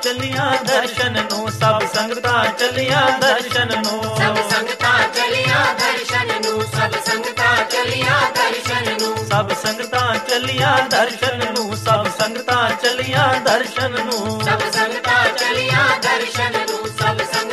ਚੱਲੀਆਂ ਦਰਸ਼ਨ ਨੂੰ, ਸਭ ਸੰਗਤਾਂ ਚੱਲੀਆਂ ਦਰਸ਼ਨ ਨੂੰ, ਸਭ ਸੰਗਤਾਂ ਚੱਲੀਆਂ ਦਰਸ਼ਨ ਨੂੰ, ਸਭ ਸੰਗਤਾਂ ਚੱਲੀਆਂ ਦਰਸ਼ਨ ਨੂੰ, ਸਭ ਸੰਗਤਾਂ ਚੱਲੀਆਂ ਦਰਸ਼ਨ ਨੂੰ, ਸਭ ਸੰਗਤਾਂ ਚੱਲੀਆਂ ਦਰਸ਼ਨ ਨੂੰ, ਸਭ ਸੰਗਤਾਂ